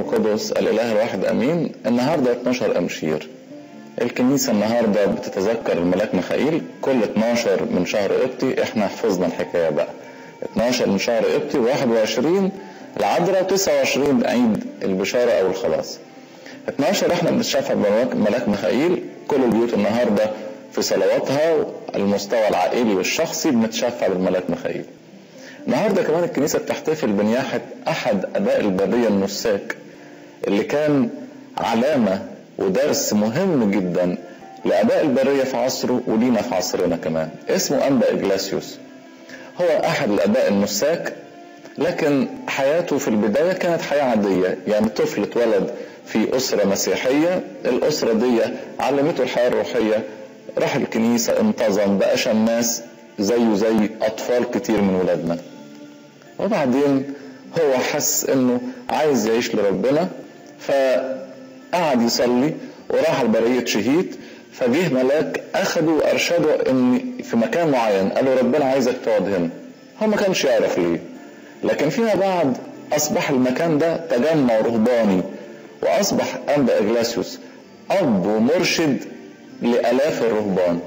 القدس الإله الواحد أمين. النهاردة 12 أمشير. الكنيسة النهاردة بتتذكر الملاك ميخائيل كل 12 من شهر قبطي. احنا حفظنا الحكاية بقى، 12 من شهر قبطي، 21 العذراء، 29 عيد البشارة أو الخلاص. 12 احنا بنتشفع بملاك ميخائيل. كل البيوت النهاردة في صلواتها المستوى العائلي والشخصي بنتشفع بالملاك ميخائيل. النهاردة كمان الكنيسة بتحتفل بنياحة أحد أباء البرية النساك اللي كان علامة ودرس مهم جدا لأباء البرية في عصره ولينا في عصرنا كمان. اسمه أنبا إجلاسيوس. هو أحد الأباء النساك، لكن حياته في البداية كانت حياة عادية. يعني طفل اتولد في أسرة مسيحية، الأسرة دي علمته الحياة الروحية، راح الكنيسة، انتظم، بقى شماس زيه زي أطفال كتير من ولادنا. وبعدين هو حس انه عايز يعيش لربنا، فقعد يصلي وراح البرية شهيد. فجه ملاك اخده وارشده ان في مكان معين، قال له ربنا عايزك تقعد هنا. هو ما كانش يعرف ليه، لكن فيما بعد اصبح المكان ده تجمع رهباني، واصبح أنبا إجلاسيوس اب ومرشد لالاف الرهبان.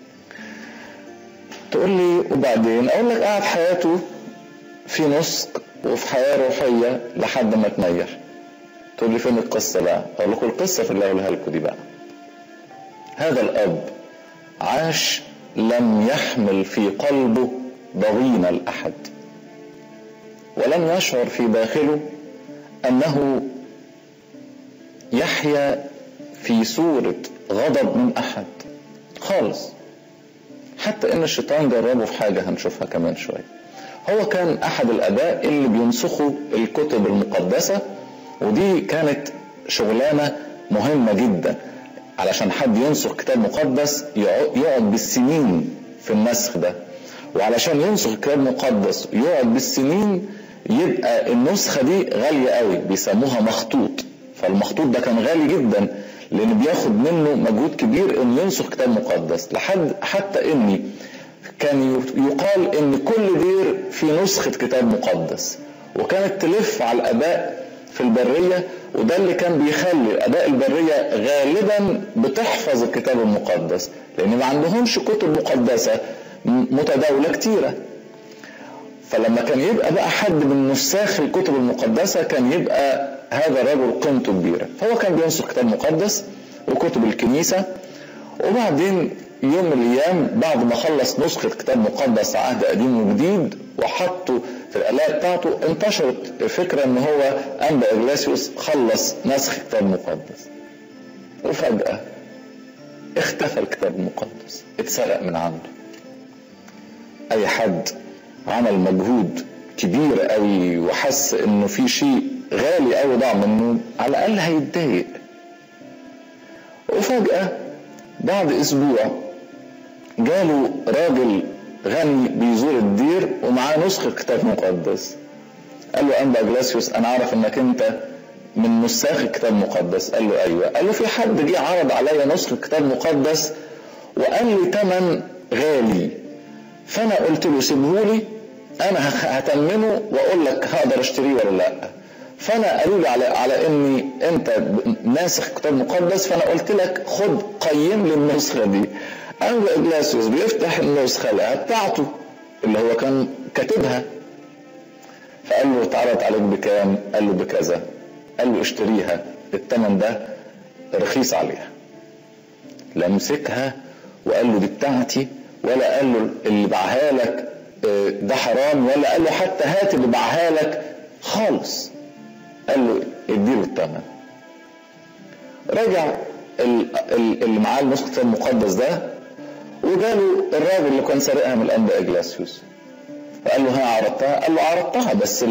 تقول لي وبعدين؟ اقول لك قعد حياته في نسك وفي حياة روحية لحد ما تنيح. تقول لي فين القصة بقى؟ اقول لكم القصة في اللي اقولها لكم دي بقى. هذا الاب عاش لم يحمل في قلبه ضغينة الأحد، ولم يشعر في داخله أنه يحيا في صورة غضب من أحد خالص. حتى إن الشيطان جربه في حاجة هنشوفها كمان شوية. هو كان أحد الآباء اللي بينسخوا الكتب المقدسة، ودي كانت شغلانة مهمة جدا. علشان حد ينسخ كتاب مقدس يقعد بالسنين في النسخ ده، وعلشان ينسخ كتاب مقدس يقعد بالسنين، يبقى النسخة دي غالية قوي، بيسموها مخطوط. فالمخطوط ده كان غالي جدا لأن بياخد منه مجهود كبير إن ينسخ كتاب مقدس. حتى إني كان يقال إن كل دير في نسخة كتاب مقدس، وكانت تلف على الآباء في البرية. وده اللي كان بيخلي آباء البرية غالبا بتحفظ الكتاب المقدس، لأن ما عندهمش كتب مقدسة متداولة كتيرة. فلما كان يبقى بقى حد من نساخ الكتب المقدسة كان يبقى هذا الرجل قيمته كبيرة. فهو كان بينسخ كتاب مقدس وكتب الكنيسة. وبعدين يوم من الأيام بعد ما خلص نسخة كتاب مقدس عهد قديم وجديد وحطه في الآلات بتاعته، انتشرت فكرة ان هو أنبا إجلاسيوس خلص نسخ كتاب مقدس. وفجأة اختفى الكتاب المقدس، اتسرق من عنده. اي حد عمل مجهود كبير قوي وحس انه في شيء غالي قوي ضاع منه على الاقل هيتضايق. وفجأة بعد اسبوع جاله راجل غني بيزور الدير ومعاه نسخة كتاب مقدس. قال له أنبا إجلاسيوس انا عارف انك انت من نساخ الكتاب المقدس. قال له ايوه. قال له في حد جه عرض عليا نسخة كتاب مقدس وقال لي تمن غالي، فانا قلت له سيبهولي انا هتمنه واقول لك هقدر اشتريه ولا لا. فانا قالوا لي على اني انت ناسخ كتاب مقدس، فانا قلت لك خد قيم لي النسخه دي. أنبا إجلاسيوس بيفتح النسخه بتاعته اللي هو كان كاتبها، فقال له اتعرض عليك بكام؟ قال له بكذا. قال له اشتريها، الثمن ده رخيص عليها. لا مسكها وقال له دي بتاعتي، ولا قال له اللي باعها لك ده حرام، ولا قال له حتى هات اللي باعها لك خالص. قال له اديله الثمن. رجع اللي معاه النسخة المقدس ده وجاله الراجل اللي كان سارقها من أنبا إجلاسيوس، فقال له ها عرضتها؟ قال له عرضتها، بس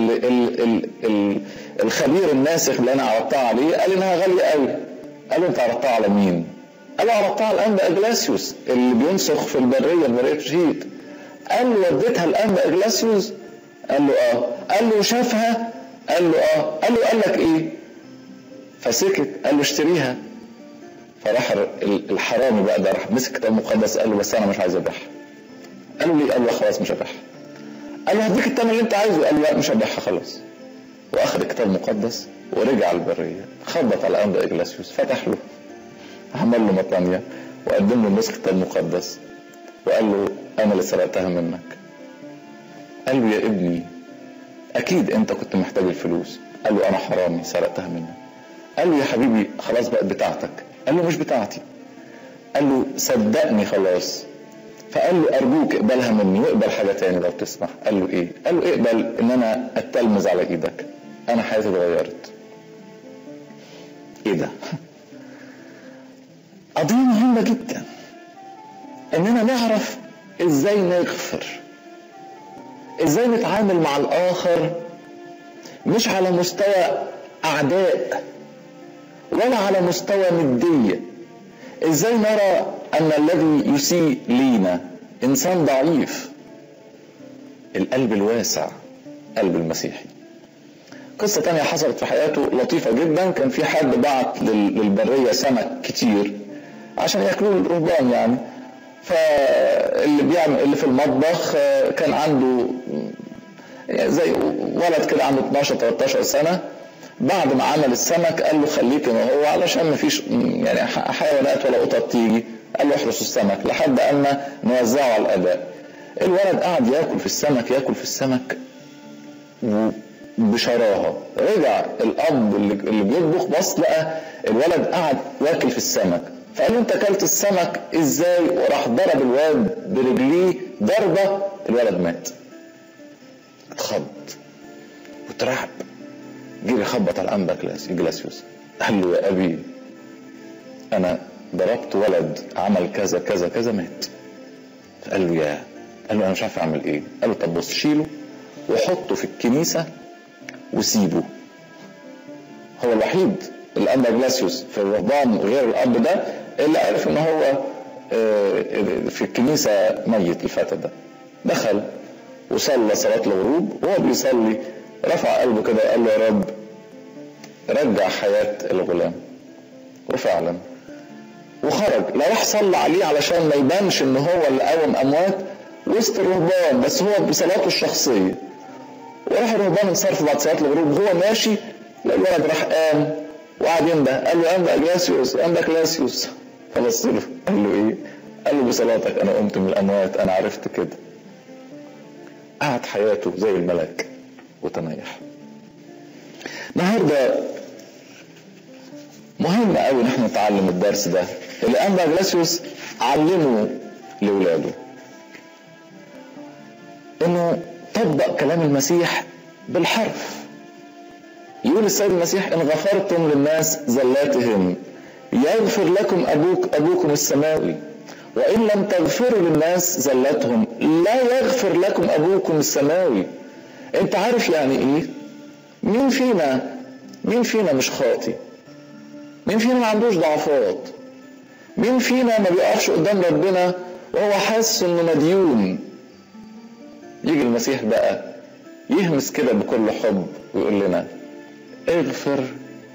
الخبير الناسخ اللي انا عرضتها عليه قال انها غالية قوي. قال له انت عرضتها على مين؟ قال له عرضتها على أنبا إجلاسيوس اللي بينسخ في البرية شهيد. قال له وديتها لأنبا إجلاسيوس؟ قال له اه. قال له شافها؟ قال له اه. قال له قال لك ايه؟ فسكت. قال له اشتريها. فراح الحرامي بقى ده راح مسك كتاب مقدس قال له بس انا مش عايز ابيعها. قال له ليه؟ قال له خلاص مش هبيعها. قال له هديك الثمن اللي انت عايزه. قال له لا مش هبيعها خلاص. واخد الكتاب المقدس ورجع البرية، خبط على أنبا إغلاسيوس، فتح له، عمل له مطانية وقدم له النسخة المقدس وقال له أنا اللي سرقتها منك. قال له يا ابني أكيد أنت كنت محتاج الفلوس. قال له أنا حرامي سرقتها منك. قال له يا حبيبي خلاص بقت بتاعتك. قال له مش بتاعتي. قال له صدقني خلاص. فقال له أرجوك اقبلها مني واقبل حاجة تاني لو تسمح. قال له إيه؟ قال له اقبل إن أنا أتلمذ على إيدك، أنا حياتي اتغيرت. إيه ده؟ قضية مهمة جدا إننا نعرف إزاي نغفر، إزاي نتعامل مع الآخر مش على مستوى أعداء ولا على مستوى ندية. إزاي نرى أن الذي يسيء لينا إنسان ضعيف. القلب الواسع، قلب المسيحي. قصة تانية حصلت في حياته لطيفة جدا. كان في حد بعت للبرية سمك كتير عشان يأكلوه الرهبان يعني. فاللي بيعمل اللي في المطبخ كان عنده زي ولد كده عنده 12-13 سنة. بعد ما عمل السمك قال له خليك هو علشان ما فيش يعني حيوانات ولا قطط تيجي. قال له احرس السمك لحد اما نوزعه على الاباء. الولد قعد ياكل في السمك ياكل في السمك بشراهه. رجع الاب اللي بيطبخ بص لقى الولد قعد واكل في السمك. فقال له انت اكلت السمك ازاي؟ وراح ضرب الولد برجليه ضربه. الولد مات. اتخض وترعب، جه يخبط على الأنبا إغلاسيوس. قال له يا أبي أنا ضربت ولد عمل كذا كذا كذا مات. قال له أنا مش عارف أعمل إيه. قال له طب بص شيله وحطه في الكنيسة وسيبه. هو الوحيد الأنبا إغلاسيوس في الرهبان غير الأب ده اللي عرف إن هو في الكنيسة ميت. الفتى ده دخل وصلى صلاة الغروب وهو بيصلي رفع قلبه كده وقال له يا رب رجع حياة الغلام. وفعلا وخرج. لا راح صلى عليه علشان ما يبانش ان هو اللي قوم اموات وسط الرهبان، بس هو بصلاته الشخصية. وراح الرهبان انصرف بعد صلاة الغروب وهو ماشي الولد راح قام وقعد ينده. قال له أنبا إغلاسيوس أنبا إغلاسيوس. فبص له قال له ايه؟ قال له بصلاتك انا قمت من الاموات، انا عرفت كده. قعد حياته زي الملك وتنيح. النهارده مهم قوي ان احنا نتعلم الدرس ده اللي أنبا إغلاسيوس علمه لاولاده، انه طبق كلام المسيح بالحرف. يقول السيد المسيح ان غفرتم للناس زلاتهم يغفر لكم ابوكم السماوي، وان لم تغفروا للناس زلاتهم لا يغفر لكم ابوكم السماوي. انت عارف يعني ايه؟ مين فينا مش خاطي؟ مين فينا ما عندوش ضعفات؟ مين فينا ما بيقفش قدام ربنا وهو حاسس انه مديون؟ يجي المسيح بقى يهمس كده بكل حب ويقول لنا اغفر.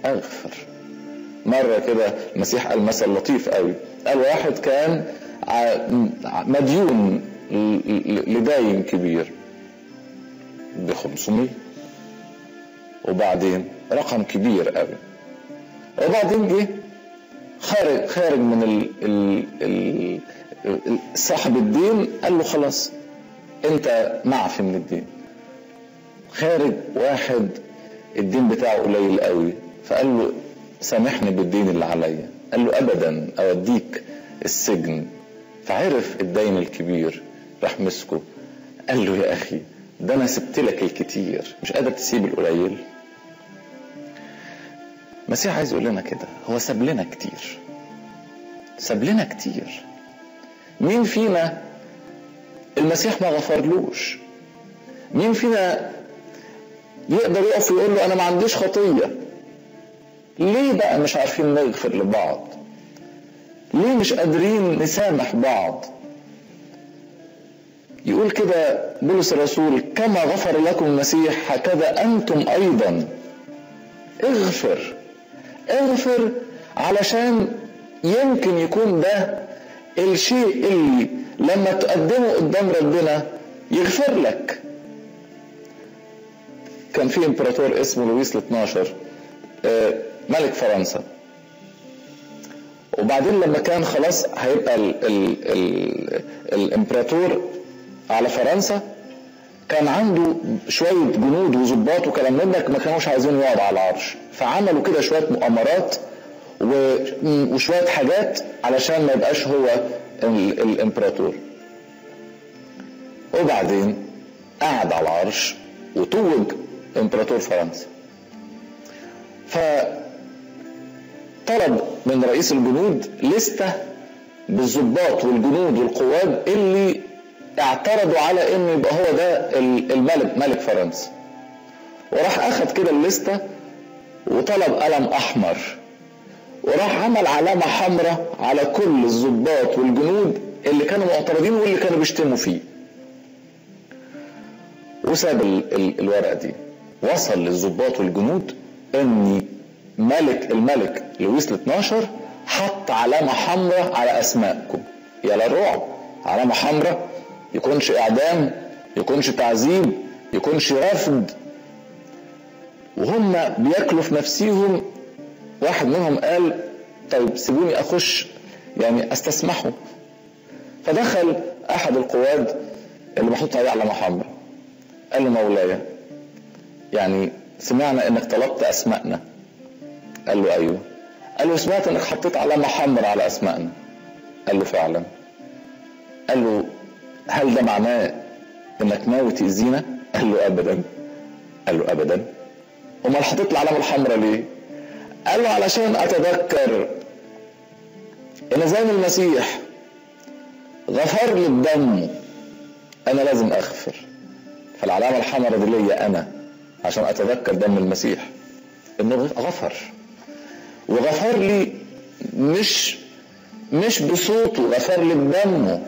مرة كده المسيح قال مثل لطيف قوي. قال واحد كان مديون لداين كبير ب500، وبعدين رقم كبير قوي، وبعدين جه خارج من صاحب الدين قال له خلاص انت معفي من الدين. خارج واحد الدين بتاعه قليل قوي فقال له سامحني بالدين اللي عليا. قال له ابدا اوديك السجن. فعرف الدين الكبير راح مسكه قال له يا اخي ده انا سبت لك الكتير، مش قادر تسيب القليل؟ المسيح عايز يقول لنا كده، هو ساب لنا كتير. مين فينا المسيح ما غفرلوش؟ مين فينا يقدر يقف ويقول له انا ما عنديش خطية؟ ليه بقى مش عارفين نغفر لبعض؟ ليه مش قادرين نسامح بعض؟ يقول كده بولس الرسول كما غفر لكم المسيح هكذا انتم ايضا. اغفر علشان يمكن يكون ده الشيء اللي لما تقدمه قدام ربنا يغفر لك. كان في امبراطور اسمه لويس ال12 ملك فرنسا. وبعدين لما كان خلاص هيبقى الامبراطور على فرنسا، كان عنده شوية جنود وظباط وكلام من ده ما كانوش عايزين يقعدوا على العرش، فعملوا كده شوية مؤامرات وشوية حاجات علشان ما يبقاش هو الامبراطور. وبعدين قعد على العرش وتوج امبراطور فرنسا. فطلب من رئيس الجنود لستة بالظباط والجنود والقواد اللي اعترضوا على انه يبقى هو ده الملك، ملك فرنسا. وراح اخذ كده الليستة وطلب قلم احمر، وراح عمل علامة حمراء على كل الظباط والجنود اللي كانوا معترضين واللي كانوا بيشتموا فيه، وساب الورقة دي. وصل للظباط والجنود ان الملك لويس ال12 حط علامة حمراء على اسمائكم. يا للرعب، علامة حمراء، يكونش اعدام، يكونش تعذيب، يكونش رفض. وهم بياكلوا في نفسيهم، واحد منهم قال طيب سيبوني اخش يعني استسمحه. فدخل احد القواد اللي محطوط عليه علامة حمراء، قال له مولاي يعني سمعنا انك طلبت اسمائنا. قال له ايوه. قال له سمعت انك حطيت علامة حمراء على اسمائنا. قال له فعلا. قال له هل ده معناه انك ناوي تأذينا؟ قال له ابدا. قال له ابدا. امال حطيت العلامة الحمراء ليه؟ قال له علشان اتذكر ان زي ما المسيح غفر لي بدمه انا لازم اغفر، فالعلامة الحمراء دي ليا انا عشان اتذكر دم المسيح انه غفر، وغفر لي مش بصوته، غفر لي بدمه.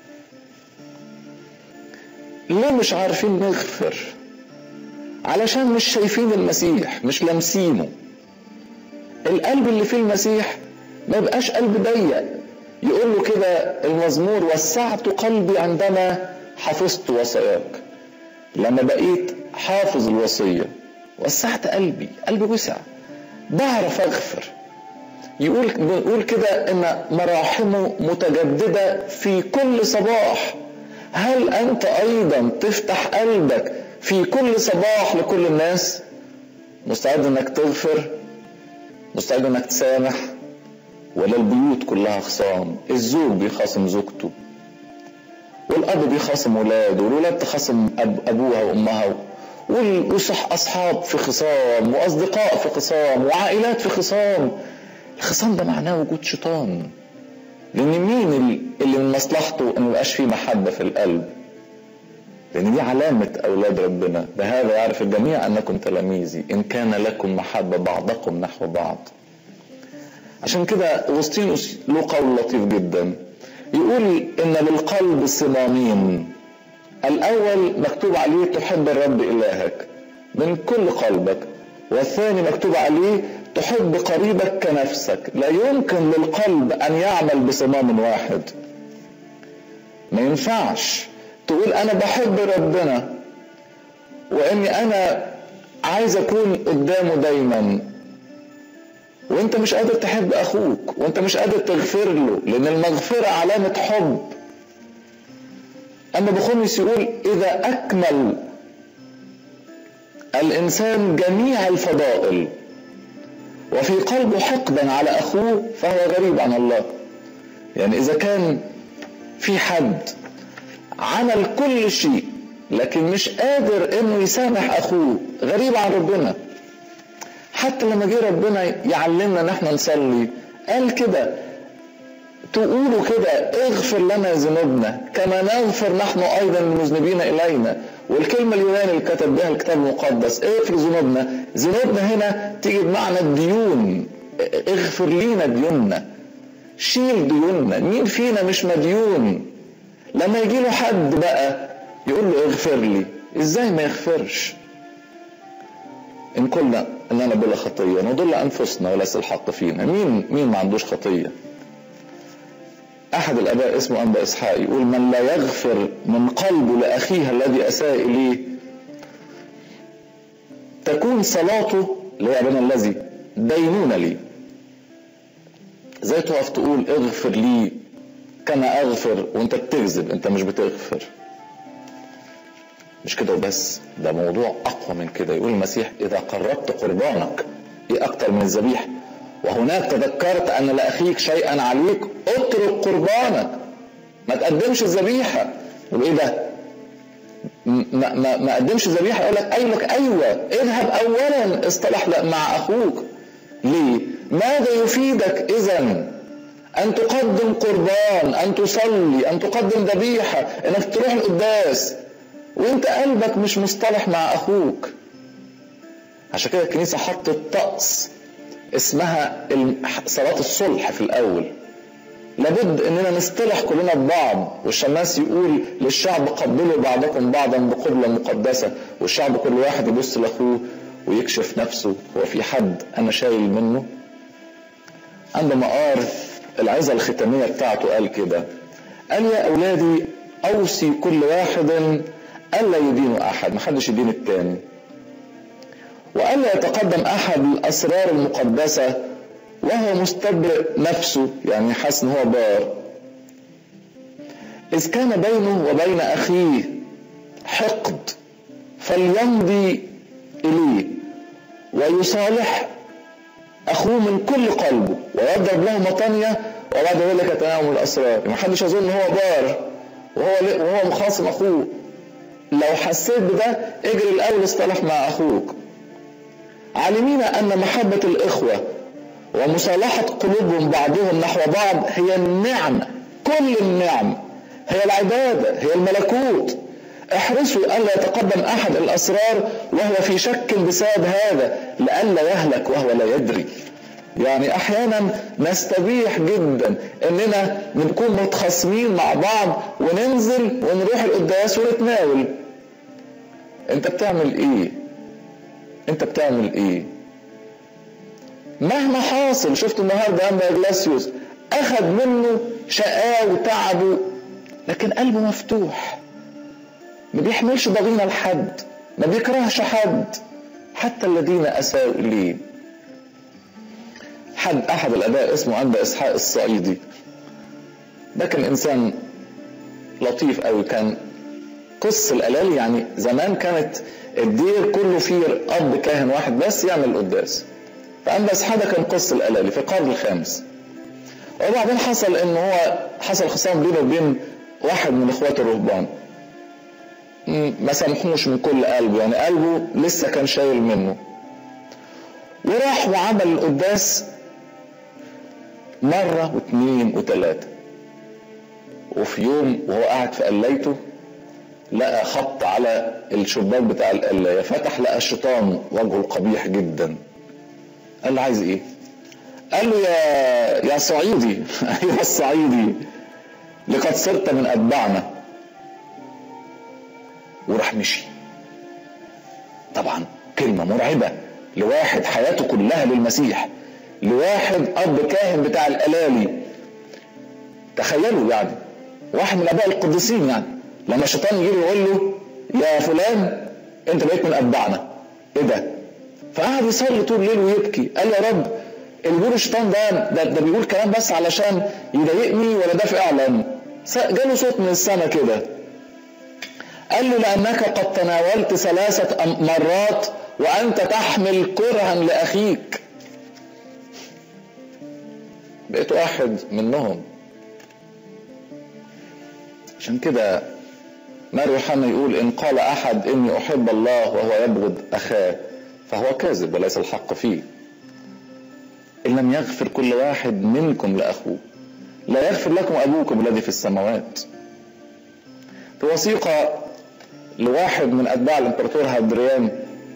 ليه مش عارفين نغفر؟ علشان مش شايفين المسيح، مش لامسينه. القلب اللي فيه المسيح ما يبقاش قلب ضيق. يقول له كده المزمور وسعت قلبي عندما حفظت وصاياك. لما بقيت حافظ الوصية وسعت قلبي وسع، بعرف اغفر. يقول كده ان مراحمه متجددة في كل صباح. هل انت ايضا تفتح قلبك في كل صباح لكل الناس؟ مستعد انك تغفر؟ مستعد انك تسامح؟ ولا البيوت كلها خصام؟ الزوج بيخاصم زوجته، والاب بيخاصم ولاده، والولاد تخاصم ابوها وامها، واصحاب في خصام، واصدقاء في خصام، وعائلات في خصام. الخصام ده معناه وجود شيطان، لان مين اللي من مصلحته ان ميبقاش فيه محبة في القلب؟ لان دي علامة اولاد ربنا، بهذا يعرف الجميع انكم تلاميذي ان كان لكم محبة بعضكم نحو بعض. عشان كده أغسطينوس له قول لطيف جدا، يقول ان للقلب صمامين، الاول مكتوب عليه تحب الرب الهك من كل قلبك، والثاني مكتوب عليه تحب قريبك كنفسك. لا يمكن للقلب ان يعمل بصمام واحد. ما ينفعش تقول انا بحب ربنا واني انا عايز اكون قدامه دايما، وانت مش قادر تحب اخوك، وانت مش قادر تغفر له، لان المغفرة علامة حب. اما بخوميس يقول اذا اكمل الانسان جميع الفضائل وفي قلبه حقدا على اخوه فهو غريب عن الله. يعني اذا كان في حد عمل كل شيء لكن مش قادر انه يسامح اخوه، غريب عن ربنا. حتى لما جه ربنا يعلمنا ان احنا نصلي قال كده، تقولوا كده اغفر لنا ذنوبنا كما نغفر نحن ايضا المذنبين الينا. والكلمة اليونانية اللي كتب بها الكتاب المقدس اغفر ذنوبنا، ذنوبنا هنا تيجي بمعنى الديون. اغفر لينا ديوننا، شيل ديوننا. مين فينا مش مديون؟ لما يجي له حد بقى يقول له اغفر لي، ازاي ما يغفرش؟ ان قلنا اننا بلا خطيه نضل انفسنا وليس الحق فينا. مين ما عندوش خطيه؟ احد الاباء اسمه انبا اسحاق يقول من لا يغفر من قلبه لاخيه الذي اساء اليه تكون صلاته اللي هي ابانا الذي دينونة لي. ازاي تقف تقول اغفر لي كما اغفر وانت بتكذب؟ انت مش بتغفر. مش كده وبس، ده موضوع اقوى من كده. يقول المسيح اذا قربت قربانك، ايه اكتر من الذبيحه؟ وهناك تذكرت ان لاخيك شيئا عليك اترك قربانك، ما تقدمش الذبيحه. يقول ايه ده؟ ما قدمش الذبيحه. يقول لك ايوه اذهب اولا اصطلح مع اخوك. ليه؟ ماذا يفيدك اذا ان تقدم قربان، ان تصلي، ان تقدم ذبيحه، انك تروح القداس وانت قلبك مش مصطلح مع اخوك؟ عشان كده الكنيسه حطت طقس اسمها صلاه الصلح في الاول. لابد اننا نصطلح كلنا ببعض، والشماس يقول للشعب قبلوا بعضكم بعضا بقبلة مقدسة، والشعب كل واحد يبص لاخوه ويكشف نفسه، هو في حد انا شايل منه؟ عندما قال العظة الختامية بتاعته قال كده، قال يا اولادي اوصي كل واحد الا يدين احد، محدش يدين التاني، والا يتقدم احد الاسرار المقدسة وهو مستبرئ نفسه، يعني حاسس ان هو بار، اذ كان بينه وبين اخيه حقد فليمضي اليه ويصالح اخوه من كل قلبه ويضرب له مطانية وبعد ذلك يتناول الاسرار. ما حدش يظن ان هو بار وهو مخاصم اخوه. لو حسيت بده اجري الاول اصطلح مع اخوك. عالمين ان محبة الاخوة ومصالحة قلوبهم بعضهم نحو بعض هي النعمة، كل النعمة، هي العبادة، هي الملكوت. احرصوا ألا يتقدم أحد الأسرار وهو في شك بسبب هذا لئلا يهلك وهو لا يدري. يعني أحيانا نستبيح جدا إننا نكون متخاصمين مع بعض وننزل ونروح القداس ونتناول. أنت بتعمل إيه؟ أنت بتعمل إيه؟ مهما حاصل. شفت النهارده أنبا إغلاسيوس أخذ منه شقاه وتعبه، لكن قلبه مفتوح، ما بيحملش ضغينة لحد، ما بيكرهش حد حتى الذين أساءوا إليه. أحد الآباء اسمه أنبا إسحاق الصعيدي، ده كان إنسان لطيف قوي، كان قس الألالي. يعني زمان كانت الدير كله فيه أب كاهن واحد بس يعمل القداس، فأنبا إسحاق ده كان قس الألالي في القرن الخامس. وبعدين حصل إن هو حصل خصام بينه وبين واحد من إخوات الرهبان، ما سامحوش من كل قلبه، يعني قلبه لسه كان شايل منه، وراح وعمل القداس مرة واثنين وثلاثة. وفي يوم وهو قاعد في قلايته لقى خط على الشباك بتاع القلاية، فتح لقى الشيطان وجهه القبيح جدا. قال له عايز ايه؟ قال له يا صعيدي ايها الصعيدي لقد صرت من اتباعنا. وراح مشي. طبعا كلمة مرعبة لواحد حياته كلها للمسيح، لواحد اب كاهن بتاع الالالي. تخيلوا يعني واحد من الاباء القديسين، يعني لما الشيطان يجي يقول له يا فلان انت بقيت من اتباعنا، ايه ده؟ فقعد يصلي طول الليل ويبكي. قال يا رب اللي بيقول الشيطان ده بيقول كلام بس علشان يضايقني ولا ده فعلا؟ جاله صوت من السماء كده قال له لأنك قد تناولت 3 مرات وأنت تحمل كرها لأخيك. بقيت واحد منهم. عشان كده ماري يوحنا يقول إن قال أحد إني أحب الله وهو يبغض أخاه فهو كاذب وليس الحق فيه. إن لم يغفر كل واحد منكم لأخوه لا يغفر لكم أبوكم الذي في السماوات. في وثيقة لواحد من أتباع الإمبراطور هادريان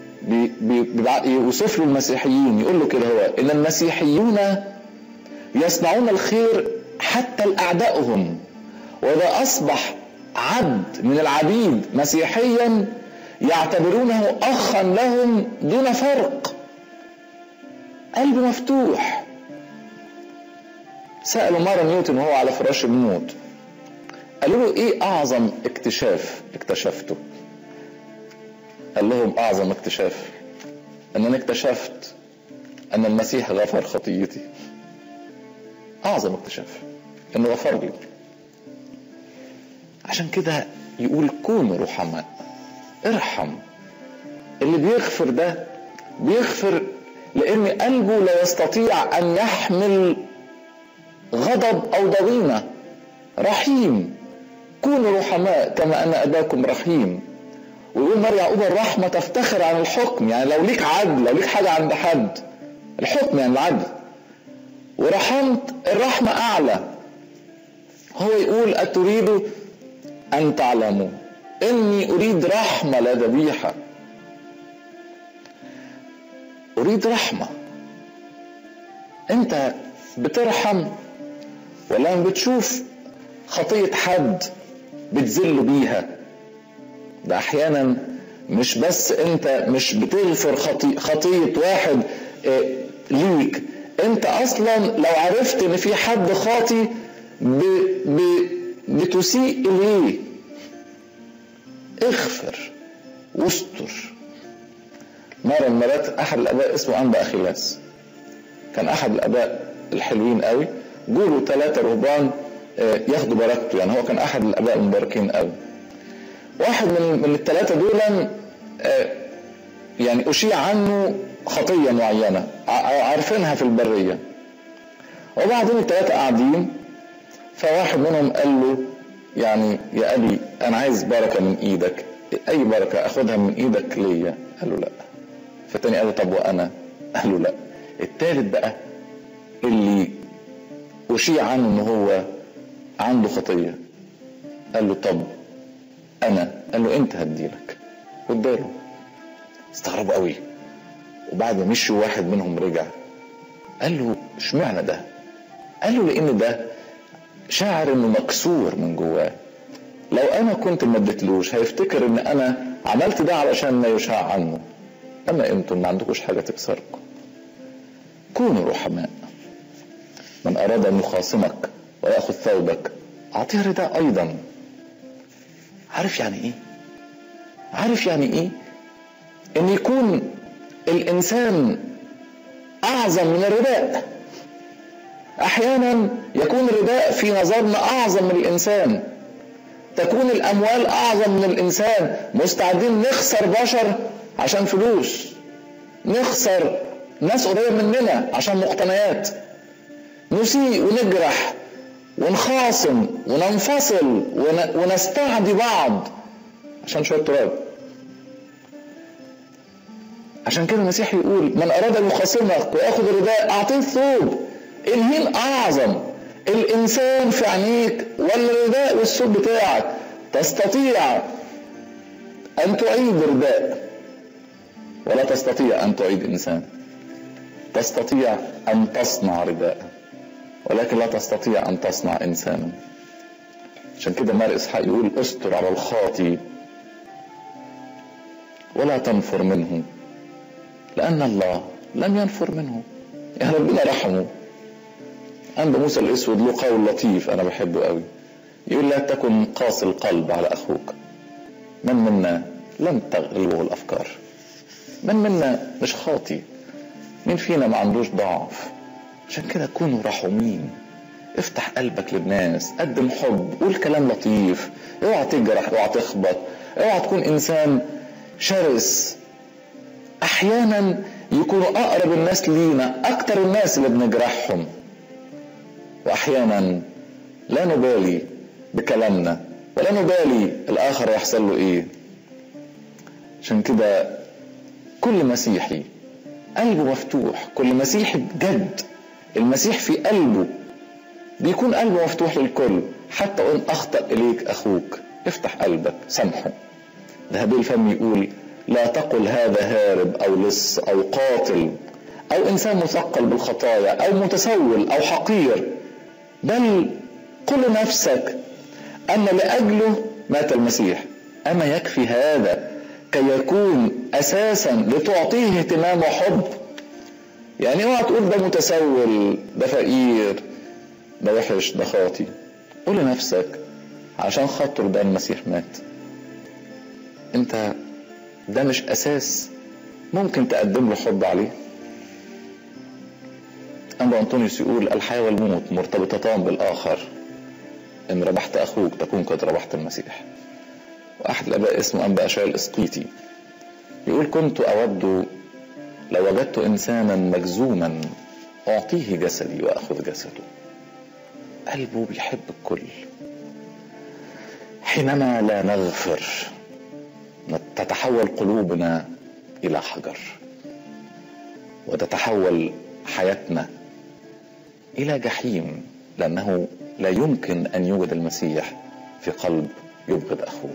يوصف له المسيحيين، يقول له كده هو إن المسيحيون يصنعون الخير حتى لأعدائهم، وإذا أصبح عبد من العبيد مسيحيا يعتبرونه أخا لهم دون فرق. قلب مفتوح. سألوا مرة نيوتن وهو على فراش الموت، قالوا له ايه اعظم اكتشاف اكتشفته؟ قال لهم اعظم اكتشاف ان انا اكتشفت ان المسيح غفر خطيتي. اعظم اكتشاف انه غفر لي. عشان كده يقول كونوا رحماء، ارحم. اللي بيغفر ده بيغفر لان قلبه لا يستطيع ان يحمل غضب او ضغينة. رحيم، كونوا رحماء كما ان اباكم رحيم. ويقول مار يعقوب الرحمة تفتخر عن الحكم، يعني لو ليك عدل، لو ليك حاجة عند حد، الحكم يعني العدل، ورحمت الرحمة اعلى. هو يقول اتريد ان تعلموا اني اريد رحمة لا ذبيحة. اريد رحمة. انت بترحم ولا بتشوف خطية حد بتذل بيها؟ ده احيانا مش بس انت مش بتغفر خطية واحد ليك، انت اصلا لو عرفت ان في حد خاطي بتسيء اليه. اغفر واستر. مرة من المرات احد الاباء اسمه انبا اخيلاس، كان احد الاباء الحلوين قوي، جوله 3 رهبان ياخدوا بركته، يعني هو كان احد الاباء المباركين قوي. واحد من ال3 دول يعني اشيع عنه خطية معينة عارفينها في البرية، وبعدين ال3 قاعدين، فواحد منهم قال له يعني يا ابي انا عايز بركة من ايدك، اي بركة اخدها من ايدك ليا؟ قال له لا. فالتاني قال له طب وانا؟ قال له لا. التالت بقى اللي اشيع عنه ان هو عنده خطية قال له طب انا؟ قال له انت هديلك، واداله. استغربوا قوي. وبعد ما مشي واحد منهم رجع قال له اشمعنى ده؟ قال له لان ده شاعر انه مكسور من جواه، لو انا كنت ما اديتلوش هيفتكر ان انا عملت ده علشان ما يشاع عنه، اما انتم ما عندكوش حاجة تكسركم. كونوا رحماء. من اراد ان يخاصمك ويأخذ ثوبك اعطيه رداء ايضا. عارف يعني ايه؟ عارف يعني ايه ان يكون الانسان اعظم من الرداء؟ احيانا يكون الرداء في نظرنا اعظم من الانسان، تكون الاموال اعظم من الانسان، مستعدين نخسر بشر عشان فلوس، نخسر ناس قريبة مننا عشان مقتنيات، نسيء ونجرح ونخاصم وننفصل ونستعدي بعض عشان شوية تراب. عشان كده المسيح يقول من اراد ان يخاصمك وياخذ الرداء اعطيه الثوب. الهين اعظم، الانسان في عينيك ولا الرداء والثوب بتاعك؟ تستطيع ان تعيد رداء ولا تستطيع ان تعيد انسان. تستطيع ان تصنع رداء ولكن لا تستطيع ان تصنع انسانا. عشان كده مار اسحاق يقول استر على الخاطي ولا تنفر منه لان الله لم ينفر منه. يعني ربنا رحمه. عند موسى الاسود له قول لطيف انا بحبه قوي، يقول لا تكن قاسي القلب على اخوك. من منا لم تغلبه الافكار؟ من منا مش خاطي؟ مين فينا ما عندوش ضعف؟ عشان كده كونوا رحومين. افتح قلبك للناس، قدم حب، قول كلام لطيف، اوعى تجرح، اوعى تخبط، اوعى تكون انسان شرس. احيانا يكونوا اقرب الناس لينا اكتر الناس اللي بنجرحهم، واحيانا لا نبالي بكلامنا ولا نبالي الاخر يحصل له ايه. عشان كده كل مسيحي قلبه مفتوح، كل مسيحي بجد المسيح في قلبه بيكون قلبه مفتوح للكل. حتى ان اخطأ اليك اخوك افتح قلبك سامحه. ذهبي الفم يقول لا تقل هذا هارب او لص او قاتل او انسان مثقل بالخطايا او متسول او حقير، بل قل نفسك ان لاجله مات المسيح. اما يكفي هذا كي يكون اساسا لتعطيه اهتمام وحب؟ يعني اوعى تقول ده متسول، ده فقير، ده وحش، ده خاطي. قول لنفسك عشان خاطر ده المسيح مات. انت ده مش اساس ممكن تقدم له حب عليه؟ أنبا أنطونيوس يقول الحياة والموت مرتبطتان بالآخر، إن ربحت أخوك تكون قد ربحت المسيح. وأحد الآباء اسمه أنبا أشعيا الإسقيطي يقول كنت أود لو وجدت إنسانا مجزوما أعطيه جسدي وأخذ جسده. قلبه بيحب الكل. حينما لا نغفر تتحول قلوبنا إلى حجر، وتتحول حياتنا إلى جحيم، لأنه لا يمكن أن يوجد المسيح في قلب يبغض أخوه.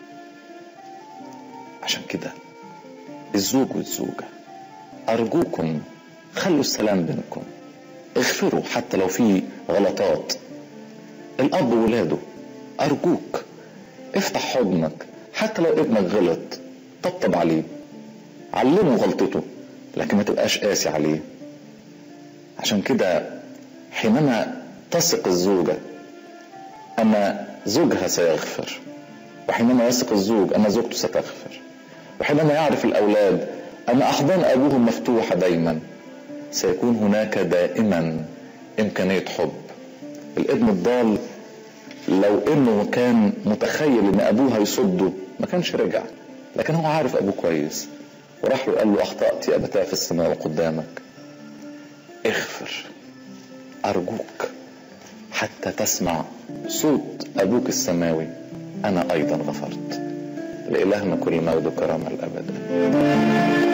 عشان كده الزوج والزوجة أرجوكم خلوا السلام بينكم، اغفروا حتى لو في غلطات. الأب وولاده أرجوك افتح حضنك، حتى لو ابنك غلط طبطب عليه، علمه غلطته، لكن ما تبقاش قاسي عليه. عشان كده حينما تثق الزوجة أن زوجها سيغفر، وحينما يثق الزوج أن زوجته ستغفر، وحينما يعرف الأولاد أن أحضان أبوهم مفتوحة دايما، سيكون هناك دائما إمكانية حب. الابن الضال لو إنه كان متخيل إن أبوه هيصده ما كانش رجع، لكن هو عارف أبوه كويس وراح له قال له أخطأت يا أبتاه في السماء وقدامك. اغفر أرجوك حتى تسمع صوت أبوك السماوي، أنا أيضا غفرت. لإلهنا كل مجد وكرامة الأبد.